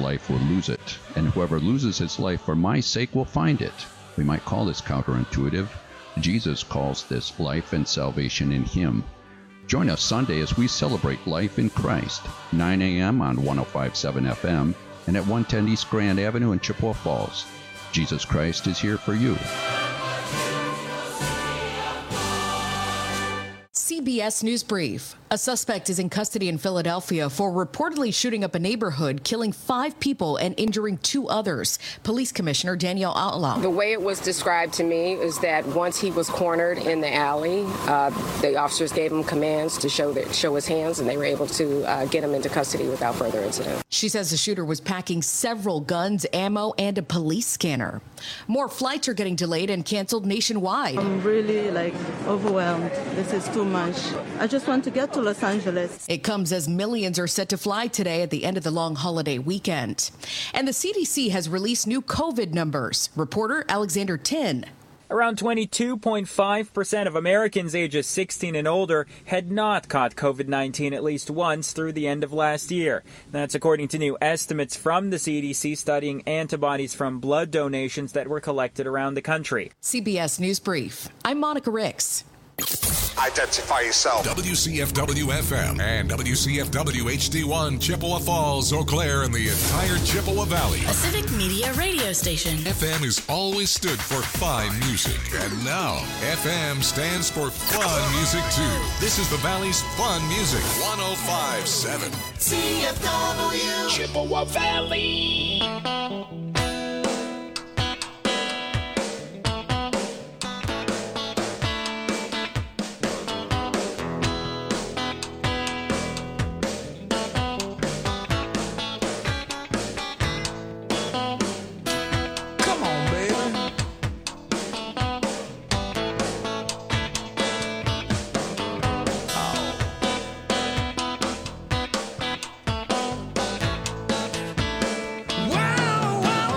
life will lose it, and whoever loses his life for my sake will find it. We might call this counterintuitive. Jesus calls this life and salvation in him. Join us Sunday as we celebrate life in Christ, 9 a.m. on 105.7 FM and at 110 East Grand Avenue in Chippewa Falls. Jesus Christ is here for you. CBS News Brief. A suspect is in custody in Philadelphia for reportedly shooting up a neighborhood, killing 5 people and injuring 2 others. Police Commissioner Danielle Outlaw. The way it was described to me is that once he was cornered in the alley, the officers gave him commands to show his hands, and they were able to get him into custody without further incident. She says the shooter was packing several guns, ammo, and a police scanner. More flights are getting delayed and canceled nationwide. I'm really overwhelmed. This is too much. I just want to get to Los Angeles. It comes as millions are set to fly today at the end of the long holiday weekend. And the CDC has released new COVID numbers. Reporter Alexander Tin. Around 22.5% of Americans ages 16 and older had not caught COVID-19 at least once through the end of last year. That's according to new estimates from the CDC studying antibodies from blood donations that were collected around the country. CBS News Brief. I'm Monica Ricks. Identify yourself. WCFW-FM and WCFW-HD1 Chippewa Falls, Eau Claire, and the entire Chippewa Valley. A Civic Media radio station. FM has always stood for fine music, and now FM stands for fun music too. This is the Valley's fun music. 105.7 CFW Chippewa Valley. Wow, wow.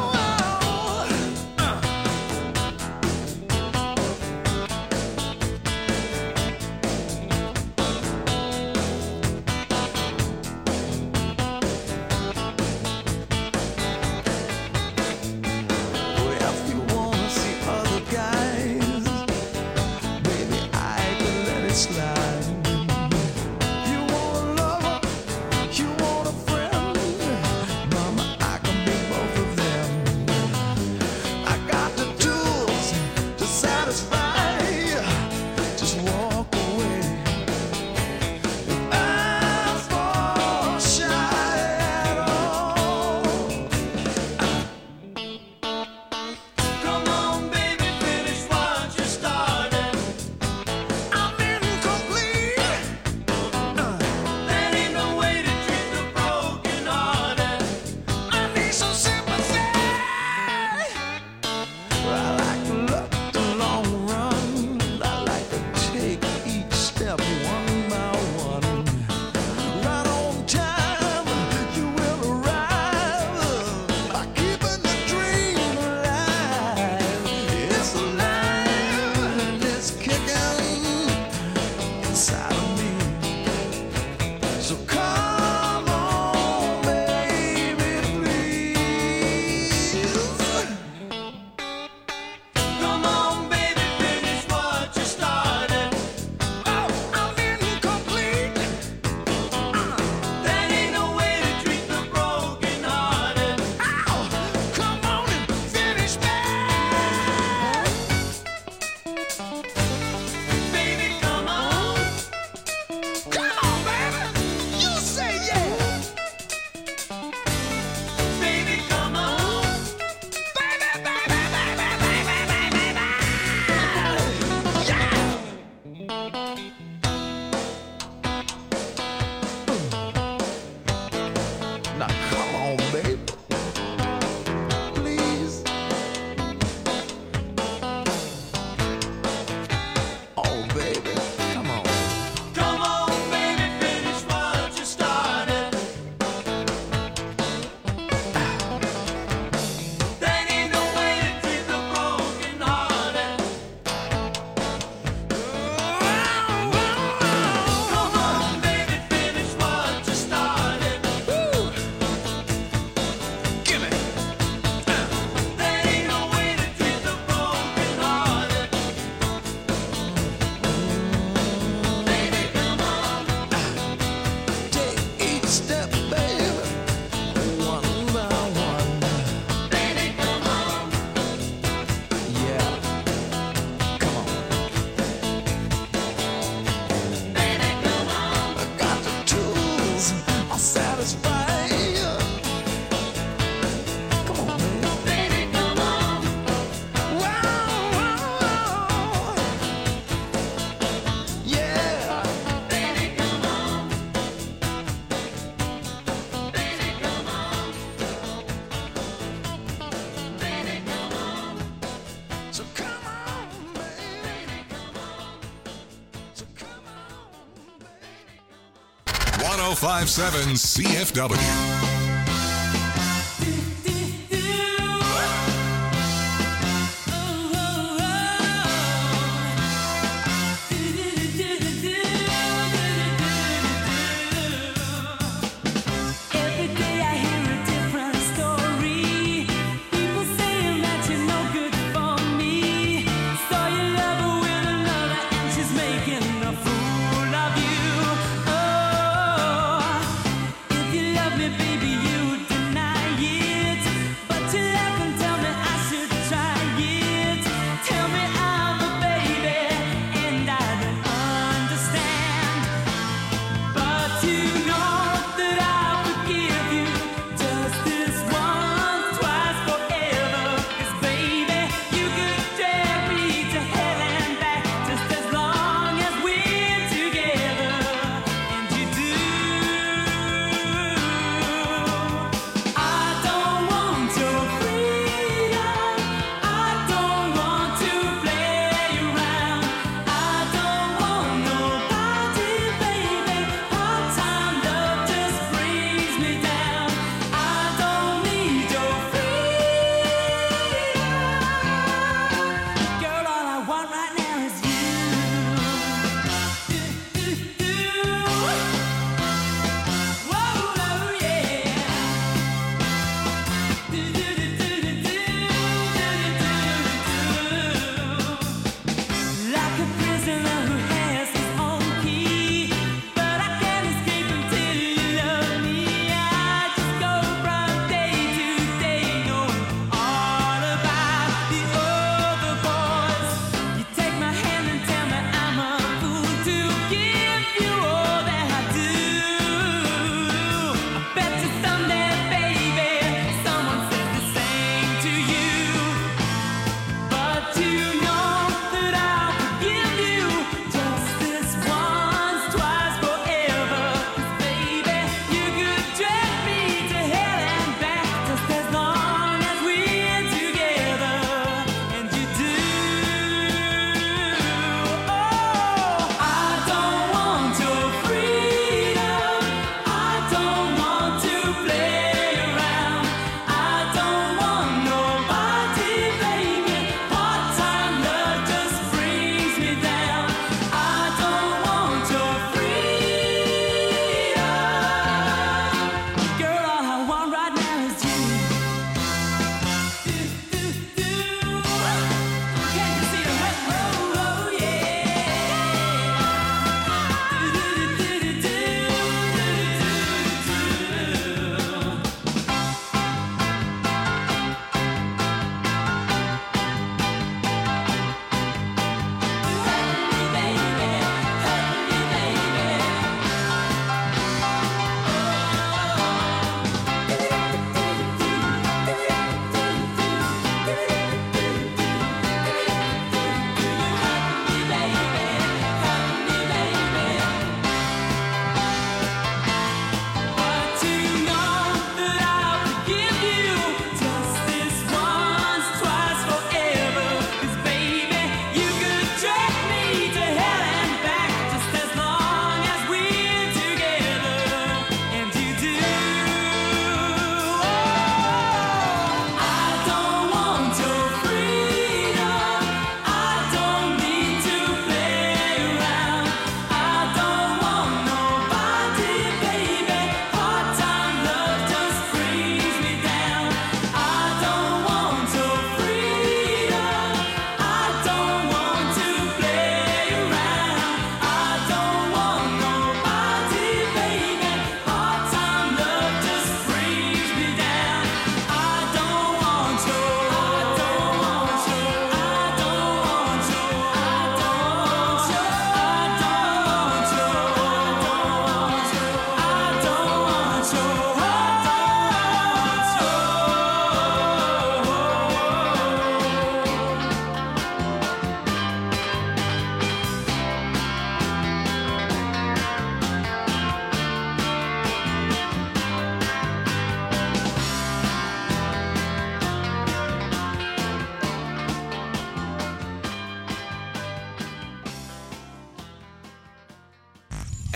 1057 CFW. Baby,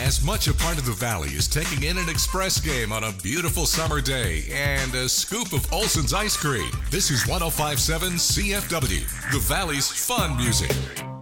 as much a part of the Valley as taking in an Express game on a beautiful summer day and a scoop of Olson's ice cream. This is 105.7 CFW, the Valley's fun music.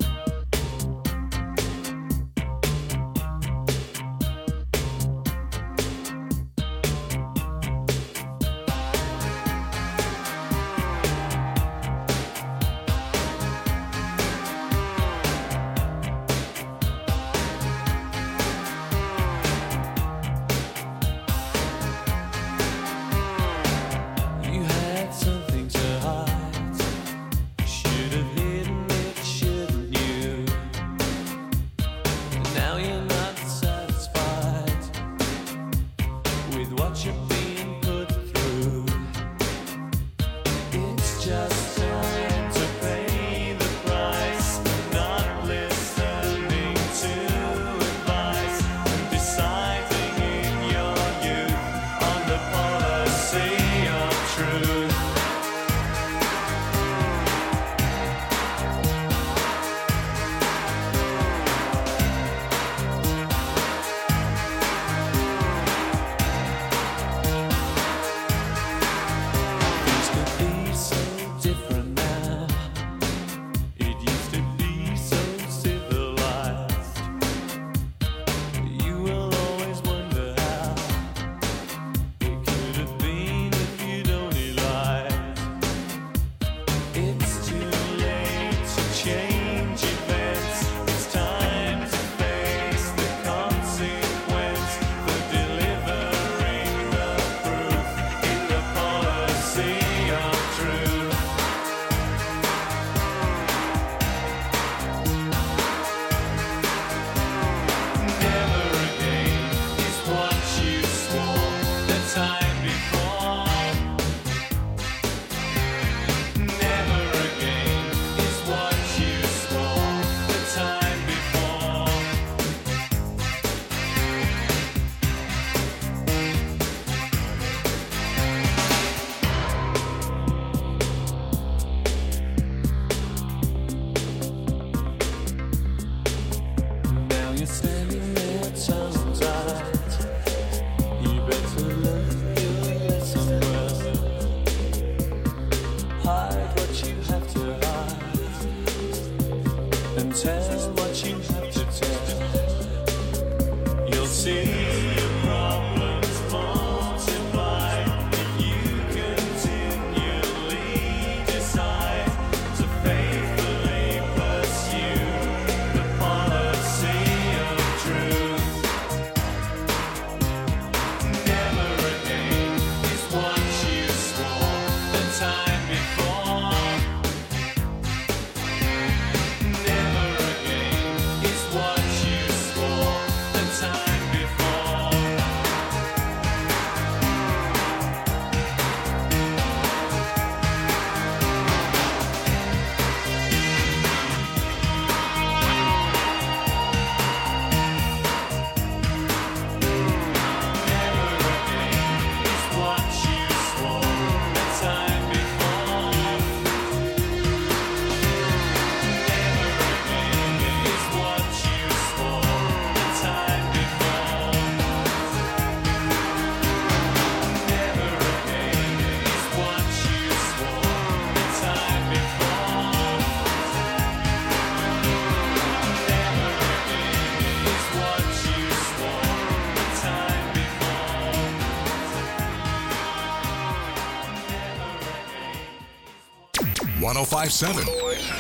.5.7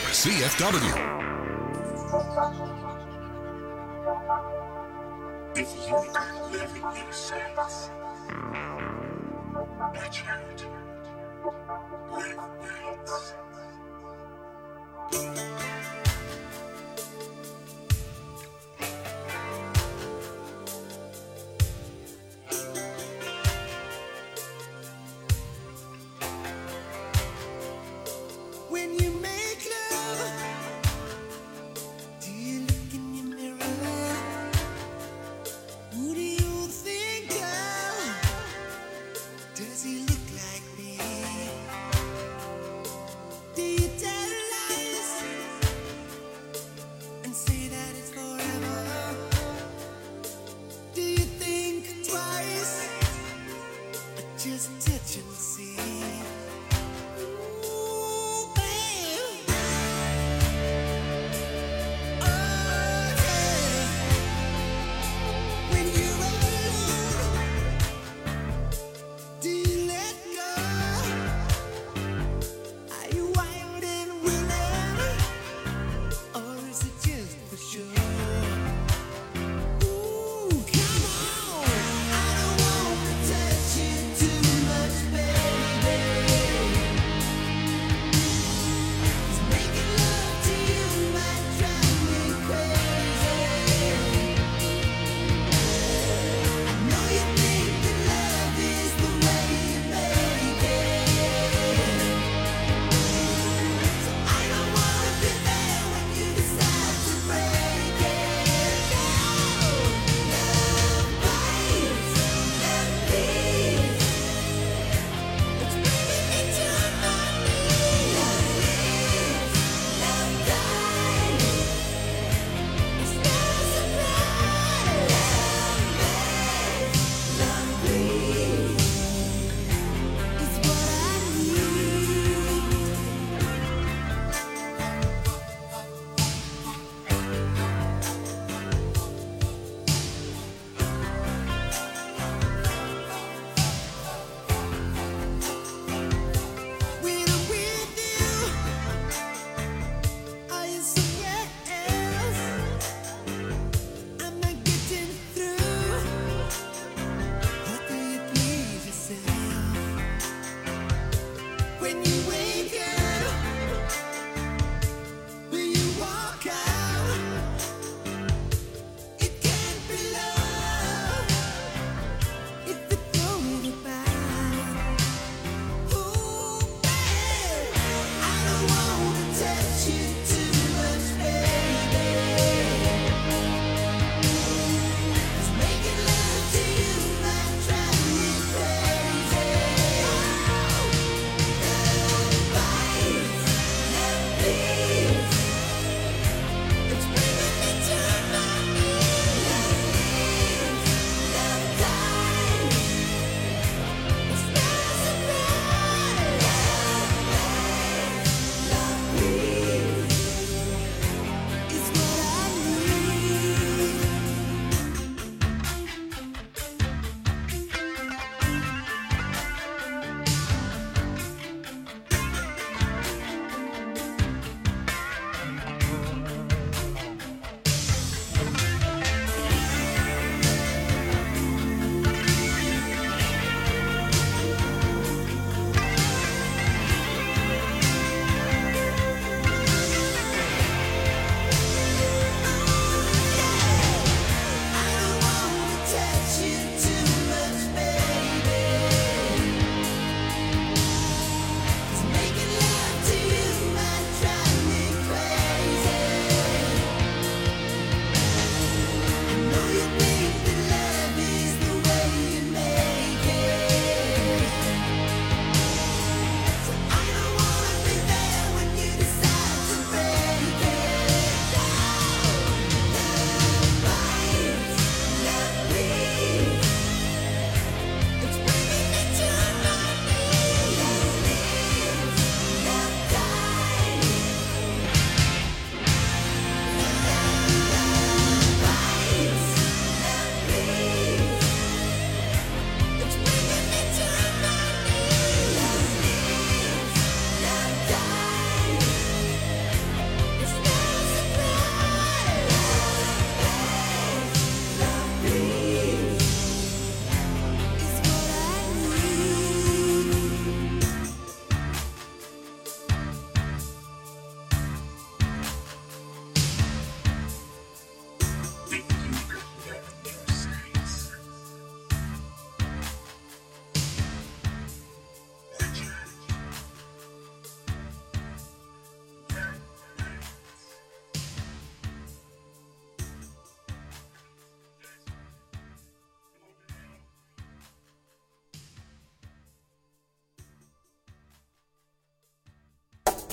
CFW. If you don't live in your sense, watch out. Live nights. Does he look like me?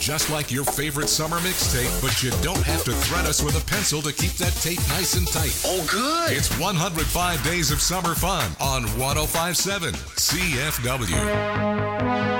just like your favorite summer mixtape, but you don't have to thread us with a pencil to keep that tape nice and tight. Oh, good. It's 105 Days of Summer Fun on 105.7 CFW.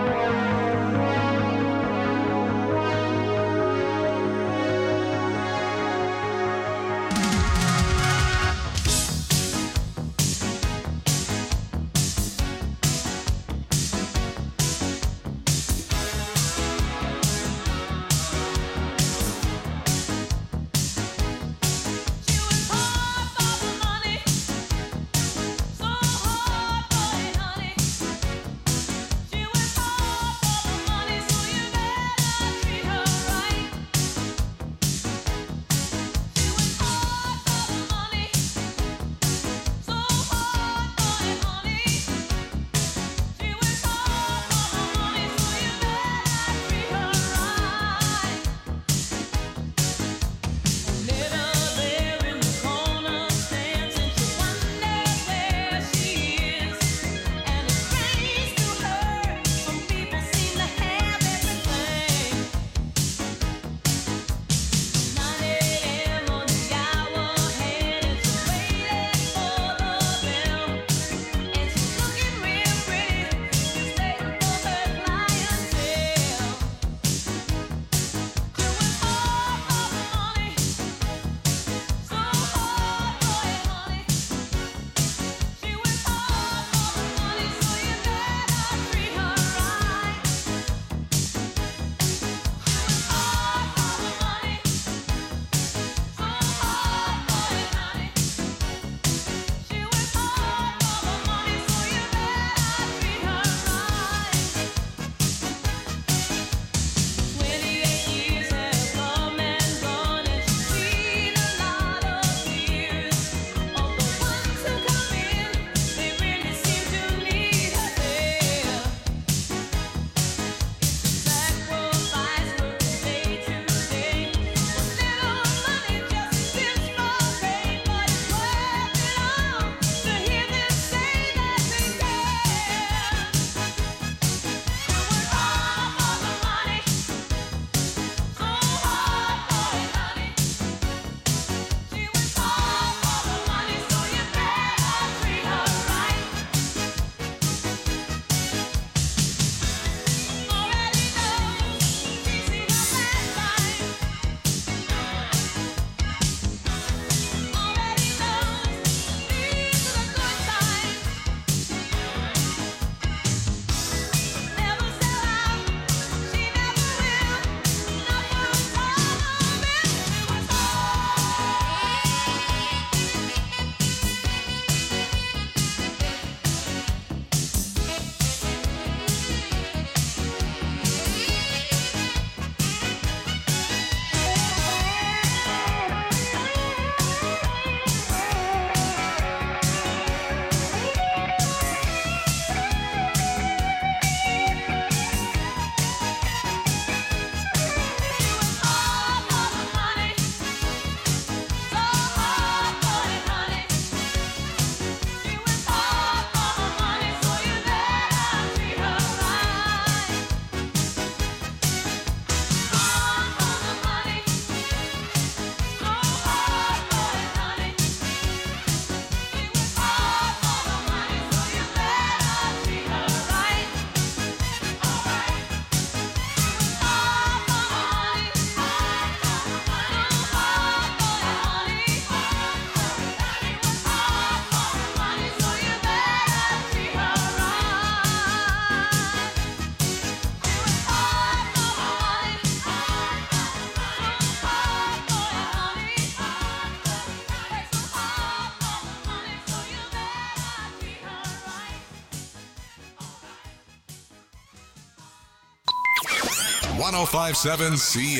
.105.7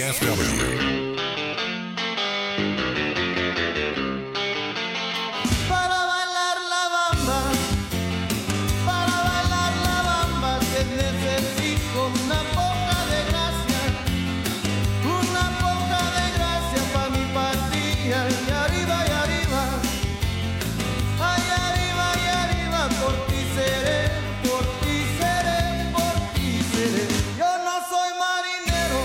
CFW. Yo no soy marinero,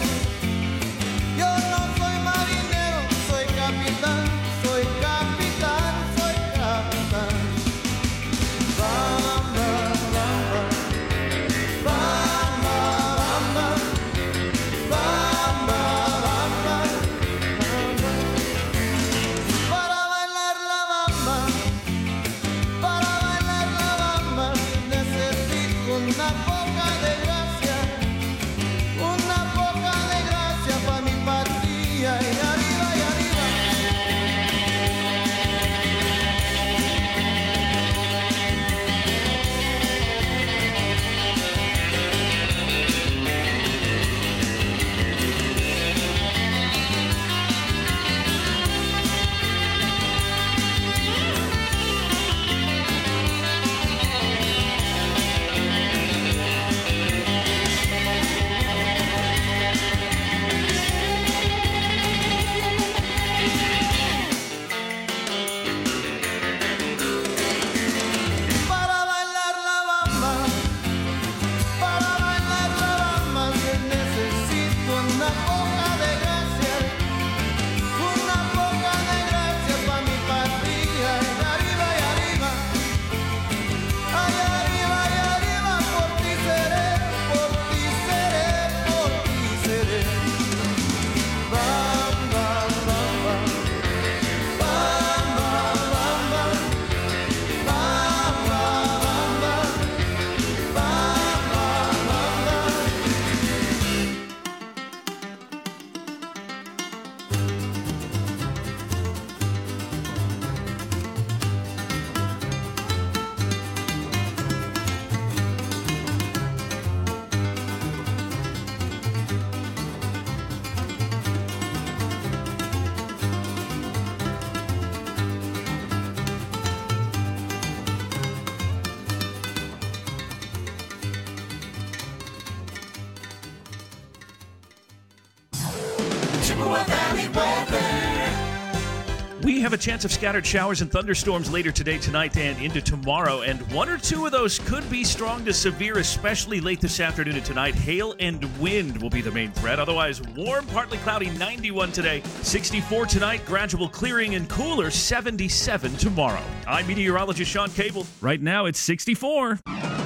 Chippewa Valley weather. We have a chance of scattered showers and thunderstorms later today, tonight, and into tomorrow. And one or two of those could be strong to severe, especially late this afternoon and tonight. Hail and wind will be the main threat. Otherwise, warm, partly cloudy, 91 today. 64 tonight, gradual clearing and cooler, 77 tomorrow. I'm meteorologist Sean Cable. Right now, it's 64.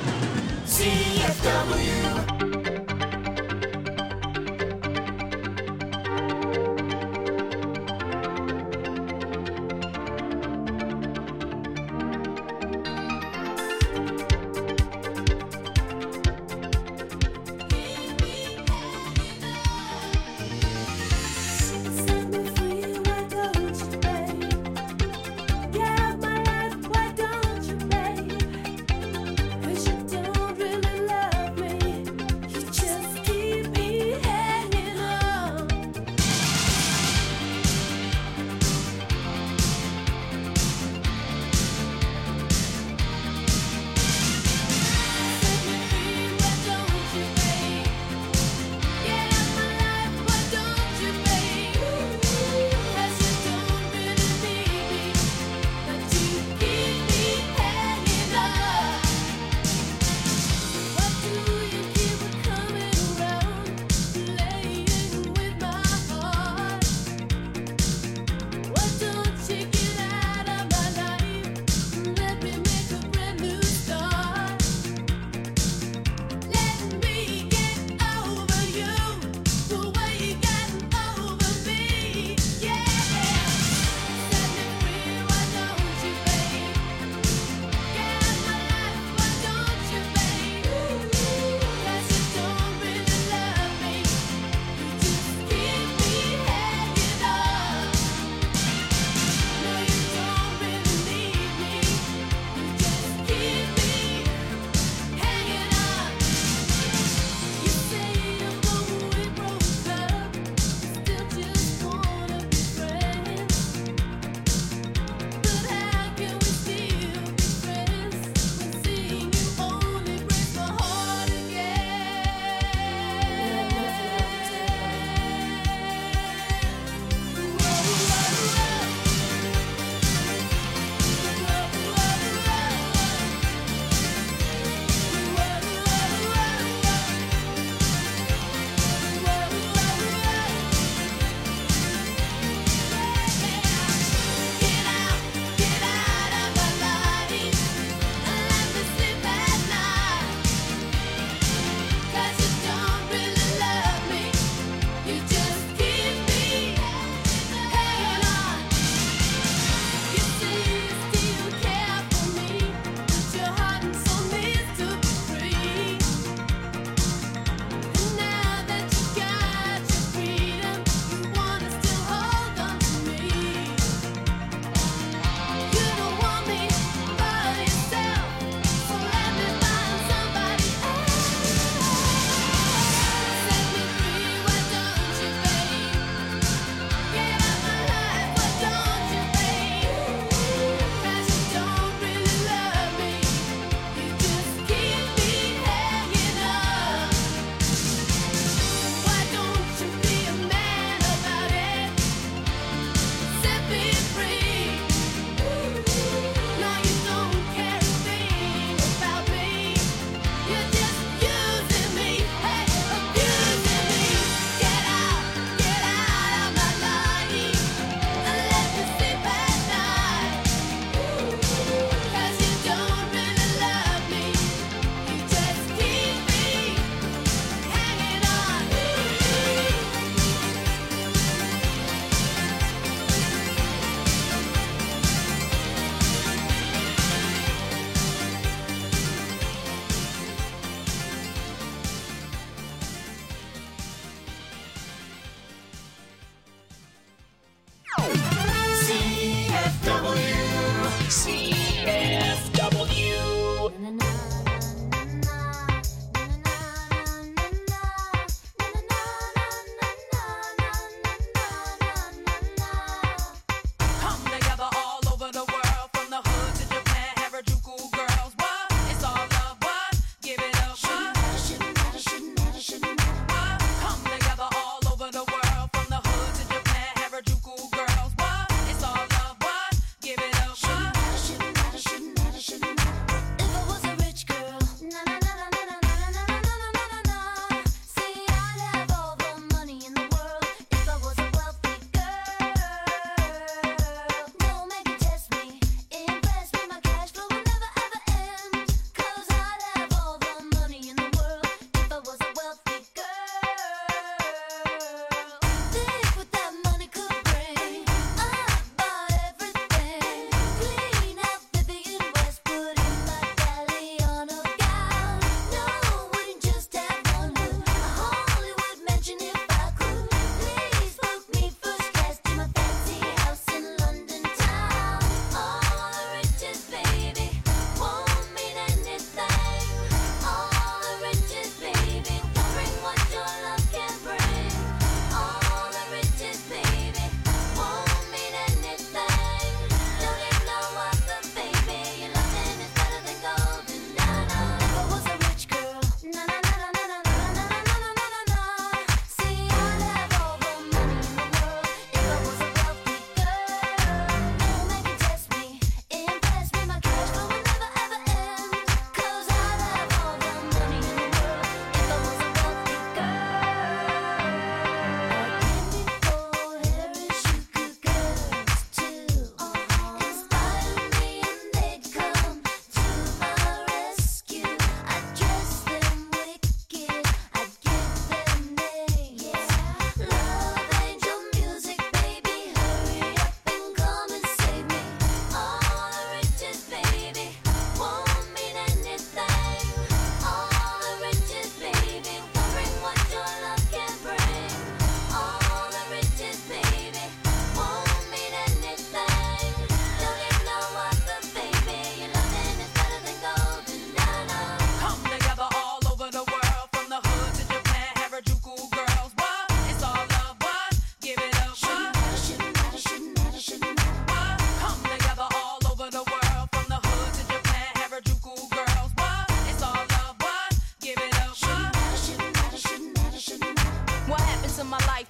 CFW. Don't really love me.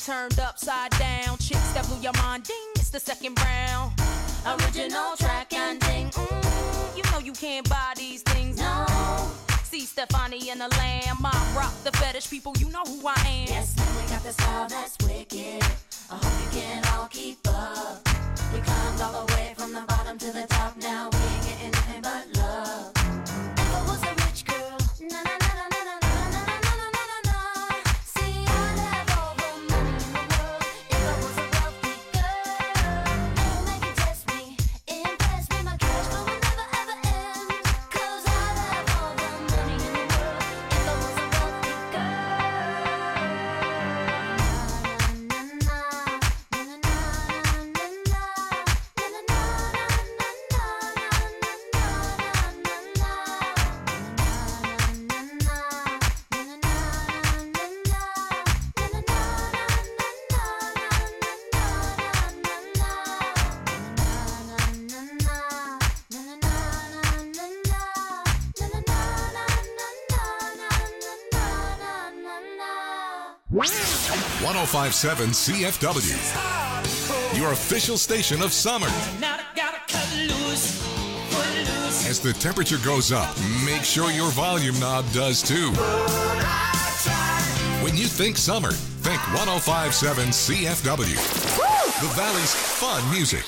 turned upside down. Chicks that blew your mind, ding, it's the second round. Original track and ding, you know you can't buy these things, no. See Stefani and the Lamb, I rock the fetish people, you know who I am. Yes, man, we got the style that's wicked. I hope you can all keep up. We climbed all the way from the bottom to the top. Now we ain't getting nothing but love. If I was a rich girl, na na na na na na na na na na na na. See, I'd have all the money in the world. If I was a wealthy girl, they'll make you test me, impress me. My cash flow will never ever end. 'Cause I'd have all the money in the world if I was a wealthy girl. .1057 CFW, your official station of summer. As the temperature goes up, make sure your volume knob does too. When you think summer, think 1057 CFW, the Valley's fun music.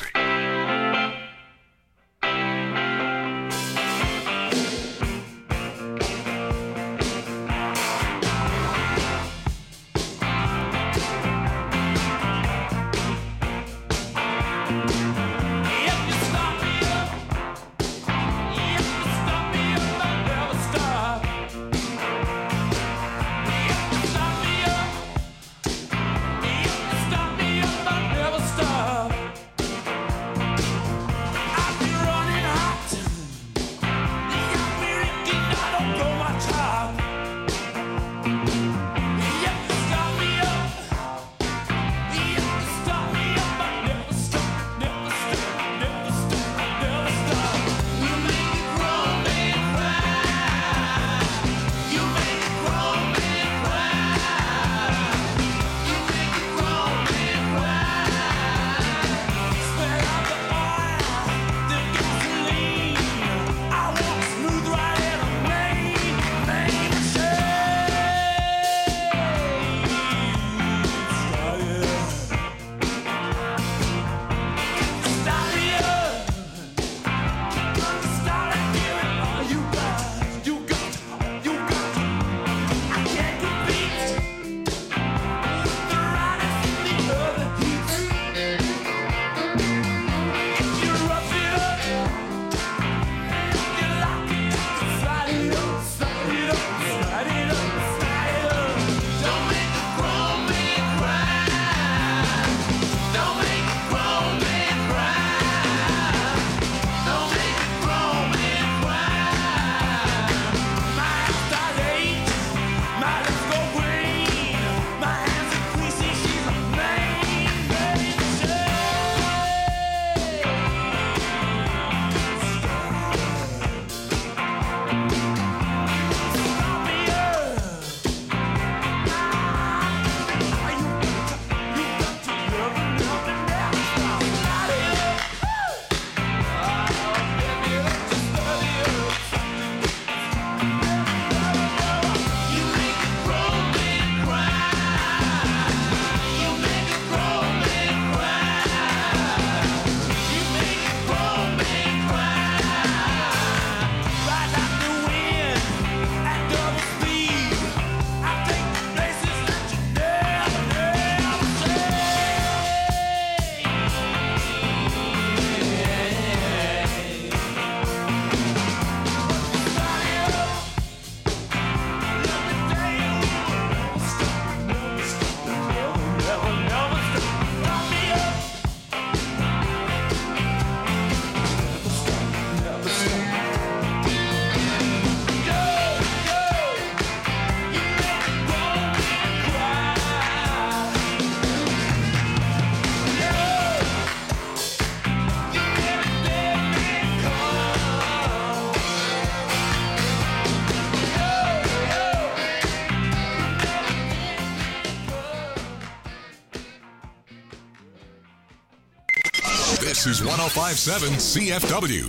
This is 105.7 CFW.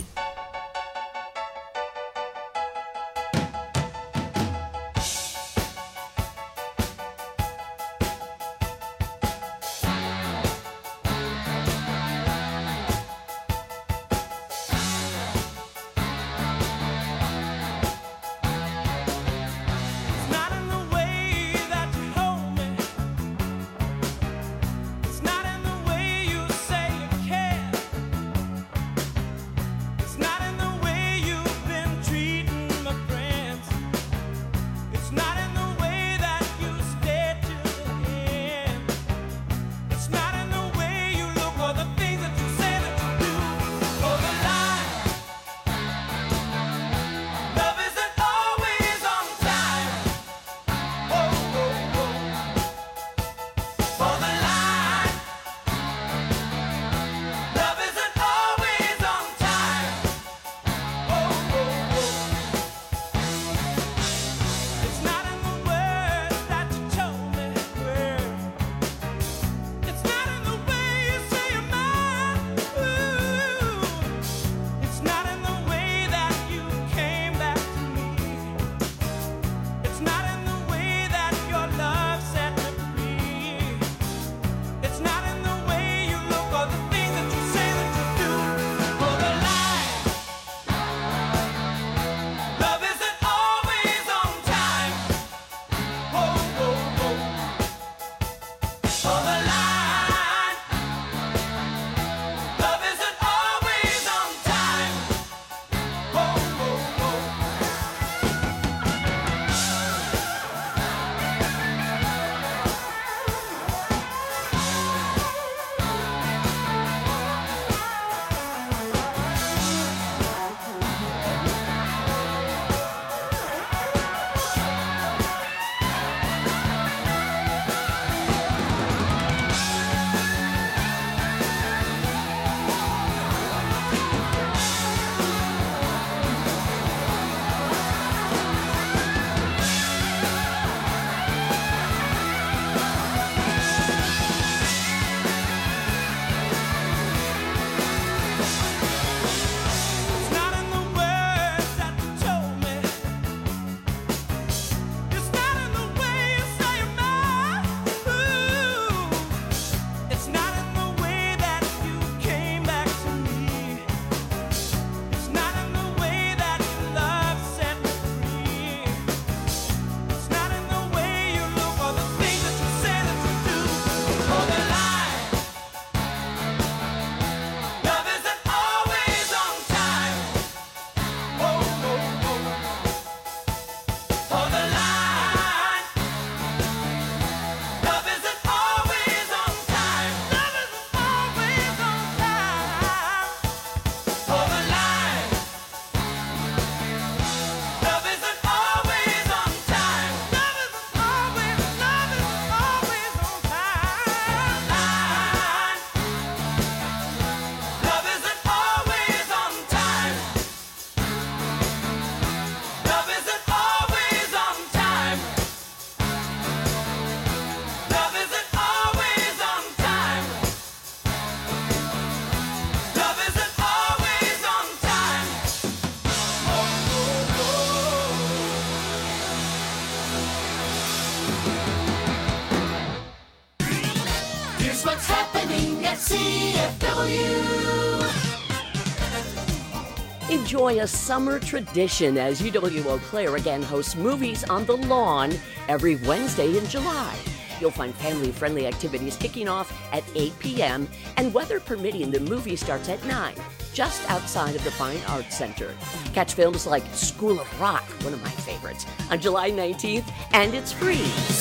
Enjoy a summer tradition as UWO Claire again hosts Movies on the Lawn every Wednesday in July. You'll find family-friendly activities kicking off at 8 p.m. and weather permitting, the movie starts at 9, just outside of the Fine Arts Center. Catch films like School of Rock, one of my favorites, on July 19th, and it's free.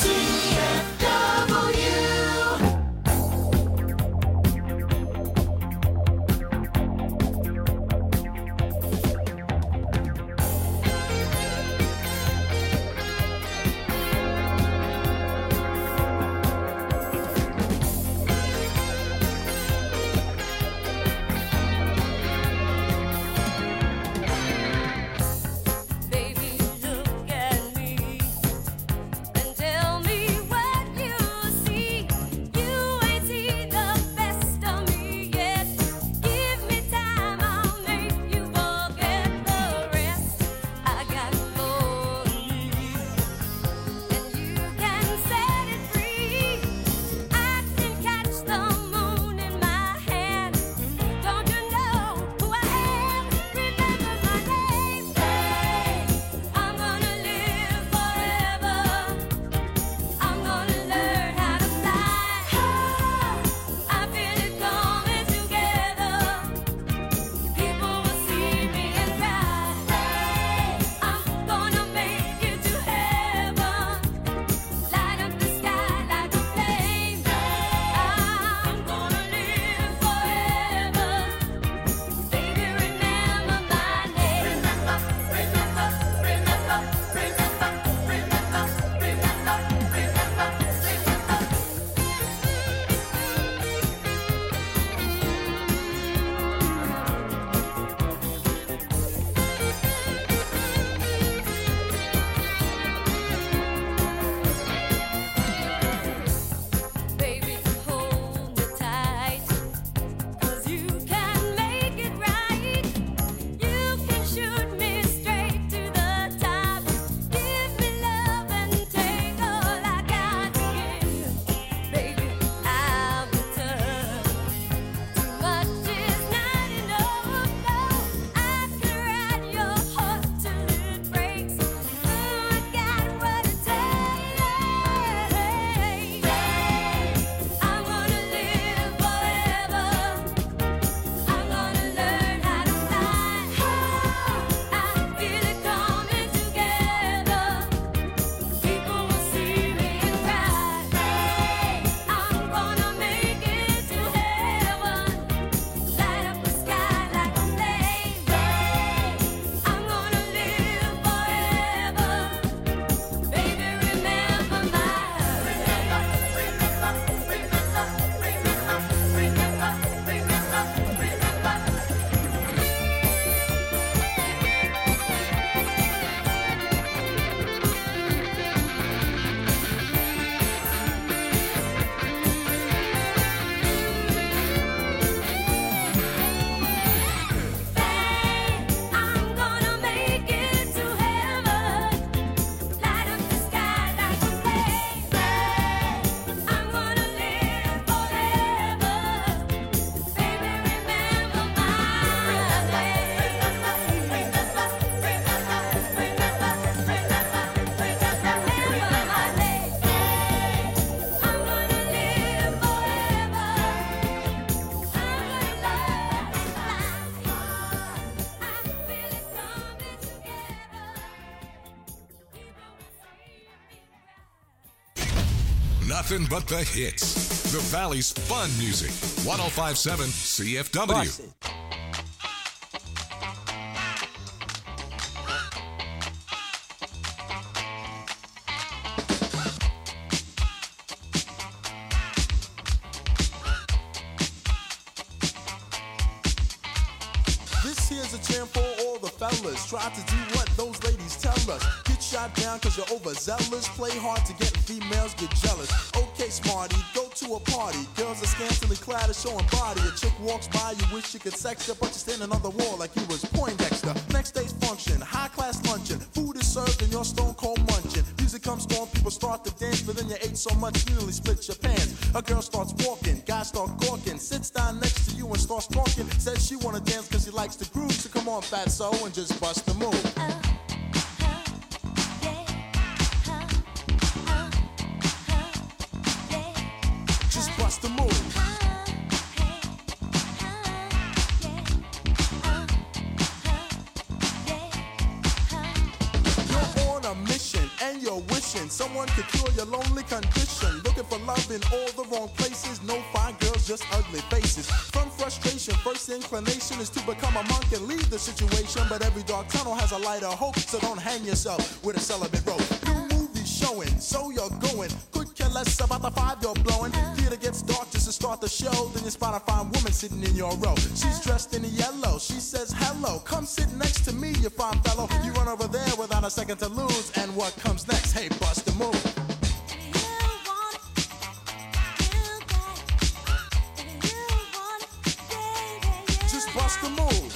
CFW. Baby, look at me and tell me where Nothing but the hits. The Valley's fun music. 105.7 CFW. This here's a jam for all the fellas. Try to do what those ladies tell us. Get shot down cause you're overzealous. Play hard to get females, get jealous. Okay, smarty, go to a party. Girls are scantily clad and showing body. A chick walks by, you wish you could sex her, but you're standing on the wall like you was Poindexter. Next day's function, high class luncheon. Food is served and you're stone cold munching. Music comes on, people start to dance, but then you ate so much you nearly split your pants. A girl starts walking, guys start gawking, sits down next to you and starts talking. Says she wanna dance cause she likes the groove, so come on fatso and just bust the move. Just bust the move. You're on a mission and you're wishing someone could cure your lonely condition. Looking for love in all the wrong places. No fine girls, just ugly faces. From frustration, first inclination is to become a monk and leave the situation. But every dark tunnel has a light of hope, so don't hang yourself with a celibate rope. New movies showing, so you're going. Could care less about the five you're blowing. Theater gets dark just to start the show. Then you spot a fine woman sitting in your row. She's dressed in yellow, she says hello. Come sit next to me, you fine fellow. You run over there without a second to lose. And what comes next? Hey, bust the move. Just bust the move.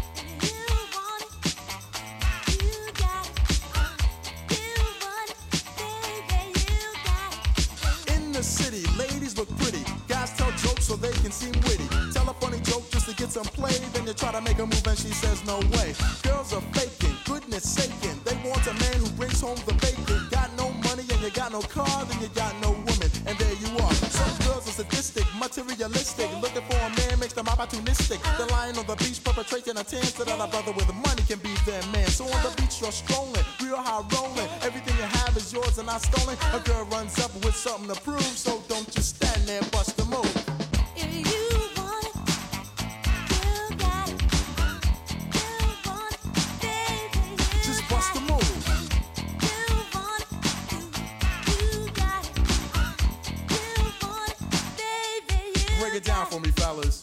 In the city, ladies look pretty. Guys tell jokes so they can seem witty. Tell a funny joke just to get some play. Then you try to make a move and she says no way. Girls are faking, goodness saking. They want a man who brings home the bacon. Got no money and you got no car, then you got no woman. And there you are. Some girls are sadistic, materialistic. Looking for a man makes them opportunistic. They're lying on the beach perpetrating a tan so that a brother with money can be their man. So on the beach you're strolling, real high rolling. Everything you have is yours and not stolen. A girl runs up with something to prove, so don't just stand there, bust the move. Just bust the move. Break it down for me, fellas.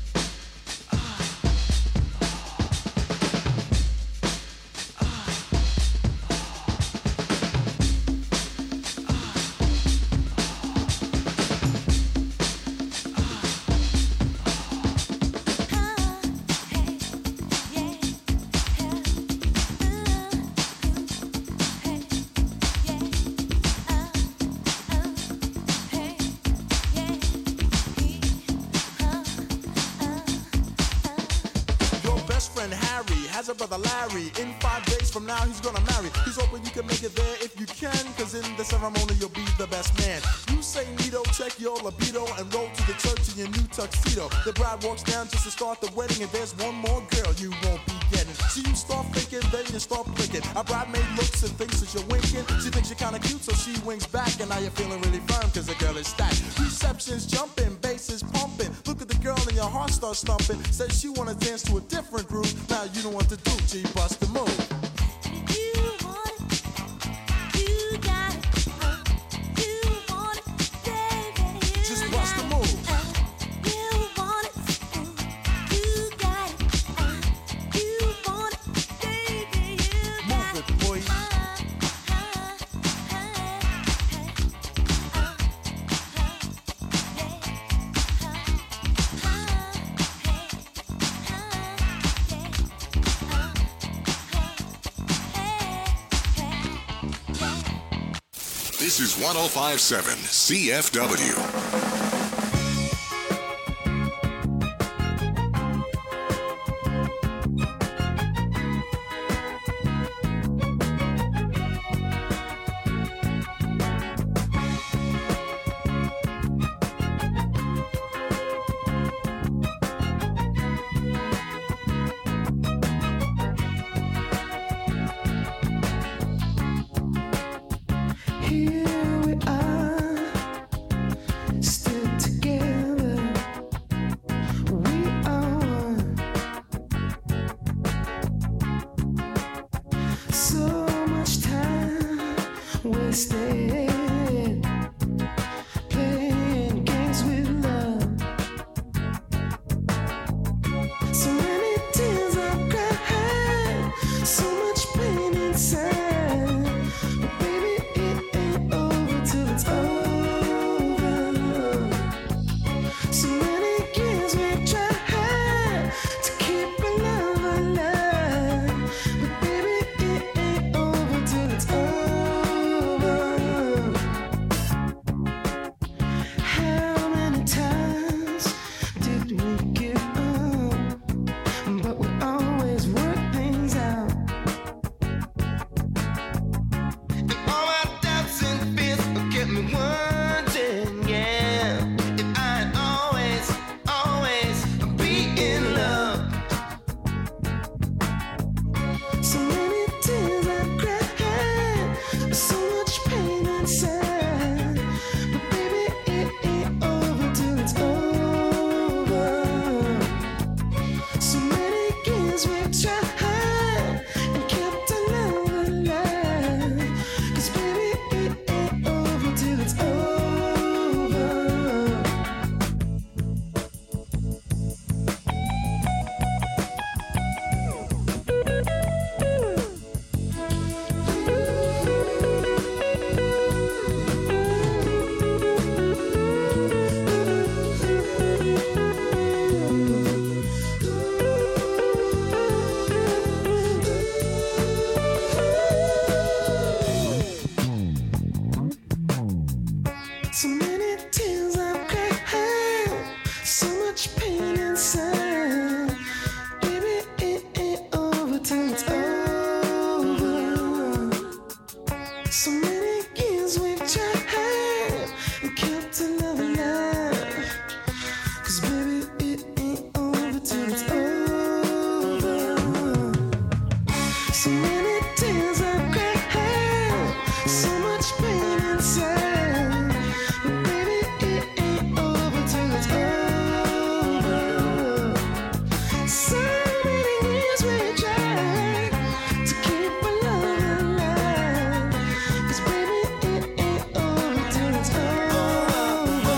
Has a brother Larry. In 5 days from now he's gonna marry. He's hoping you can make it there if you can, cause in the ceremony you'll be the best man. You say neato, check your libido, and roll to the church in your new tuxedo. The bride walks down just to start the wedding, and there's one more girl you won't be getting. So you start thinking, then you start blinking. A bridemaid looks and thinks that you're winking. She thinks you're kinda cute, so she winks back, and now you're feeling really firm cause the girl is stacked. Reception's jumping, bass is pumping. Look at the girl and your heart starts thumping. Says she wanna dance to a different groove. Now you don't want to do, G, bust the move. Just bust the move. Move it, boy. This is 105.7 CFW. Here we are, So many tears I've cried, so much pain inside. Baby, it ain't over till it's over. So many years we've tried and kept another life. 'Cause baby, it ain't over till it's over. So many tears I've cried, so much pain inside. But baby, it ain't over till it's over. So many years we tried to keep our love alive. 'Cause baby, it ain't over till it's over.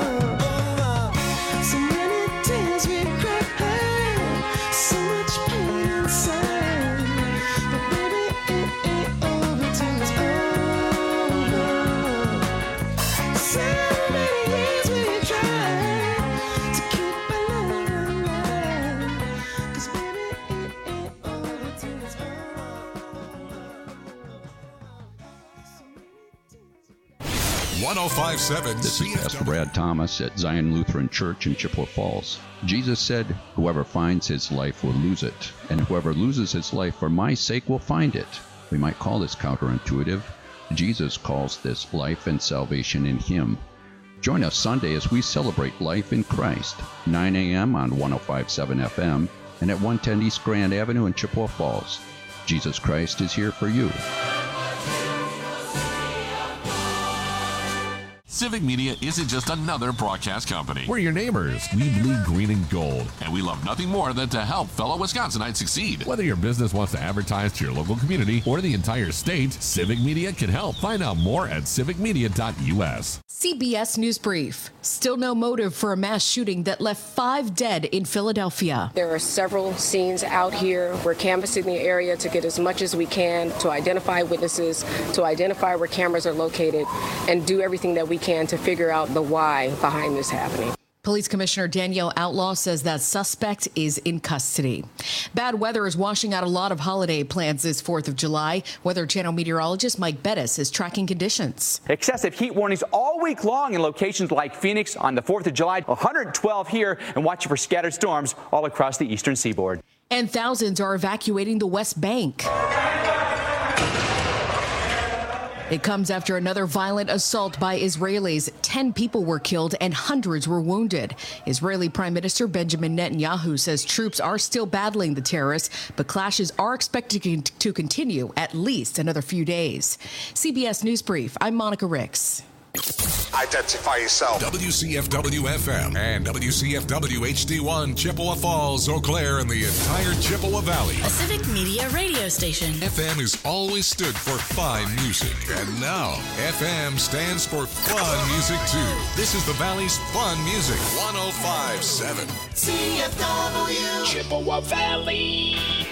So many tears we cried, so much pain inside. But baby, it ain't over till it's over. So many years we tried to keep our love alive. 'Cause baby, it ain't over till it's over. 1057 This is Pastor Brad Thomas at Zion Lutheran Church in Chippewa Falls. Jesus said, "Whoever finds his life will lose it, and whoever loses his life for my sake will find it." We might call this counterintuitive. Jesus calls this life and salvation in him. Join us Sunday as we celebrate life in Christ, 9 a.m. on 1057 FM and at 110 East Grand Avenue in Chippewa Falls. Jesus Christ is here for you. Civic Media isn't just another broadcast company. We're your neighbors. We bleed green and gold. And we love nothing more than to help fellow Wisconsinites succeed. Whether your business wants to advertise to your local community or the entire state, Civic Media can help. Find out more at civicmedia.us. CBS News Brief. Still no motive for a mass shooting that left 5 dead in Philadelphia. There are several scenes out here. We're canvassing the area to get as much as we can to identify witnesses, to identify where cameras are located, and do everything that we can to figure out the why behind this happening. Police Commissioner Danielle Outlaw says that suspect is in custody. Bad weather is washing out a lot of holiday plans this 4th of July. Weather Channel meteorologist Mike Bettis is tracking conditions. Excessive heat warnings all week long in locations like Phoenix on the 4th of July, 112 here, and watching for scattered storms all across the eastern seaboard. And thousands are evacuating the West Bank. It comes after another violent assault by Israelis. 10 people were killed and hundreds were wounded. Israeli Prime Minister Benjamin Netanyahu says troops are still battling the terrorists, but clashes are expected to continue at least another few days. CBS News Brief, I'm Monica Ricks. Identify yourself. WCFW-FM and WCFW-HD1, Chippewa Falls, Eau Claire, and the entire Chippewa Valley. A Civic Media radio station. FM has always stood for fine music. And now, FM stands for fun music, too. This is the Valley's fun music. 1057. CFW. Chippewa Valley.